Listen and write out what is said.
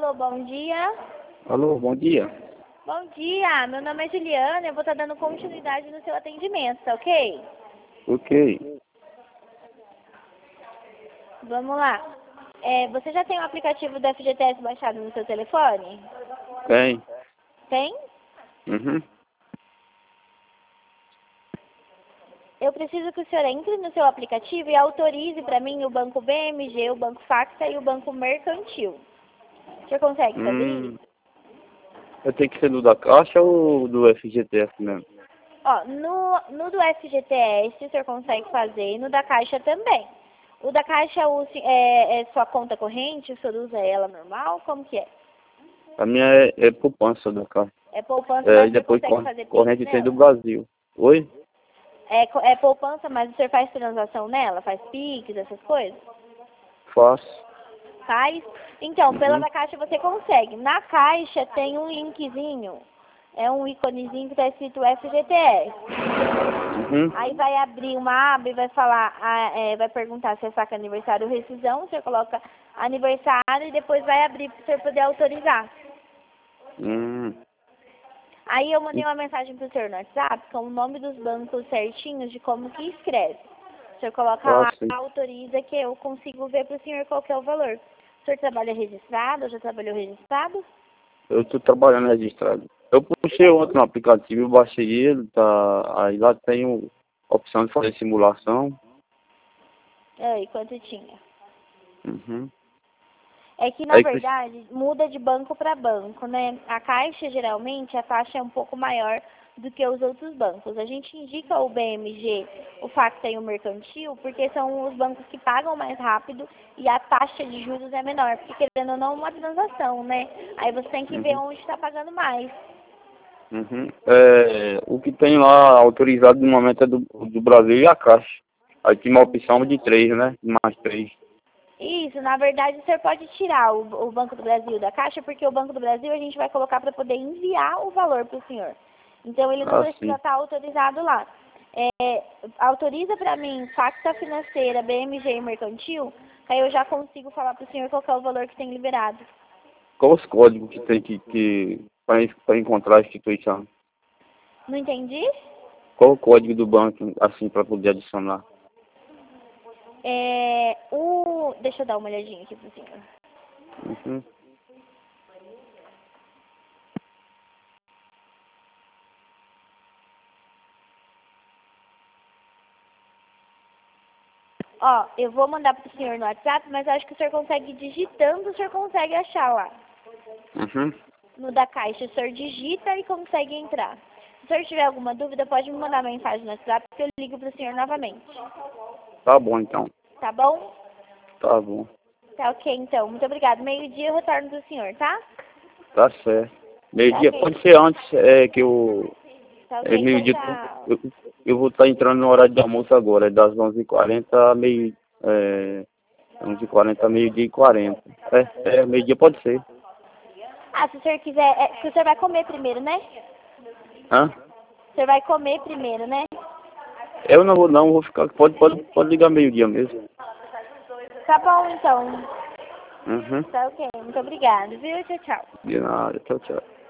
Alô, bom dia. Alô, bom dia. Bom dia, meu nome é Juliana, eu vou estar dando continuidade no seu atendimento, tá ok? Ok. Vamos lá. Você já tem o aplicativo do FGTS baixado no seu telefone? Tem. Tem? Uhum. Eu preciso que o senhor entre no seu aplicativo e autorize para mim o Banco BMG, o Banco Facta e o Banco Mercantil. O senhor consegue fazer isso? Eu tenho que ser do da Caixa ou do FGTS mesmo? Ó, no do FGTS o senhor consegue fazer e no da Caixa também. O da Caixa é sua conta corrente, o senhor usa ela normal? Como que é? A minha é poupança da Caixa. É poupança, mas E o senhor depois consegue fazer corrente Pix tem do nela? Brasil. Oi? É poupança, mas o senhor faz transação nela? Faz Pix, essas coisas? Faço. Faz? Então, pela Uhum. da Caixa você consegue. Na Caixa tem um linkzinho, é um íconezinho que está escrito FGTS. Uhum. Aí vai abrir uma aba e vai falar, vai perguntar se é saque aniversário ou rescisão, você coloca aniversário e depois vai abrir para o senhor poder autorizar. Hum. Aí eu mandei uma mensagem pro senhor no WhatsApp com o nome dos bancos certinhos de como que escreve. O senhor coloca lá, Sim. autoriza que eu consigo ver pro senhor qual que é o valor. O senhor trabalha registrado? Já trabalhou registrado? Eu estou trabalhando registrado. Eu puxei ontem no aplicativo, eu baixei ele, tá. Aí lá tem a opção de fazer simulação. E quanto tinha? Uhum. É que, na Aí verdade, muda de banco para banco, né? A Caixa, geralmente, a taxa é um pouco maior do que os outros bancos. A gente indica o BMG, o Facta e o Mercantil, porque são os bancos que pagam mais rápido e a taxa de juros é menor, porque querendo ou não, é uma transação, né? Aí você tem que ver Uhum. onde está pagando mais. Uhum. O que tem lá autorizado no momento é do Brasil e a Caixa. Aí tem uma opção de 3, né? Mais 3. Isso, na verdade, o senhor pode tirar o Banco do Brasil da Caixa, porque o Banco do Brasil a gente vai colocar para poder enviar o valor para o senhor. Então, ele não Ah, precisa sim. estar autorizado lá. Autoriza para mim Facta Financeira, BMG e Mercantil, que aí eu já consigo falar para o senhor qual que é o valor que tem liberado. Qual os códigos que tem que para encontrar a instituição? Não entendi? Qual o código do banco, assim, para poder adicionar? Deixa eu dar uma olhadinha aqui para o senhor. Uhum. Ó, eu vou mandar para o senhor no WhatsApp, mas acho que o senhor consegue digitando, o senhor consegue achar lá. Uhum. No da Caixa, o senhor digita e consegue entrar. Se o senhor tiver alguma dúvida, pode me mandar mensagem no WhatsApp que eu ligo para o senhor novamente. Tá bom, então. Tá bom? Tá bom. Tá ok, então. Muito obrigada. Meio-dia eu retorno para o senhor, tá? Tá certo. Tá Meio-dia, ok. pode ser antes, que eu... Tá ok, então meio-dia, tchau. eu vou estar entrando no horário de almoço agora, é das 11h40 a meio... 11h40 a meio-dia e 40. Meio-dia pode ser. Ah, se o senhor quiser... que o senhor vai comer primeiro, né? Hã? O senhor vai comer primeiro, né? Eu não vou não, vou ficar. Pode ligar meio-dia mesmo. Tá bom, então. Uhum. Tá ok. Muito obrigada, viu? Tchau, tchau. De nada, tchau, tchau.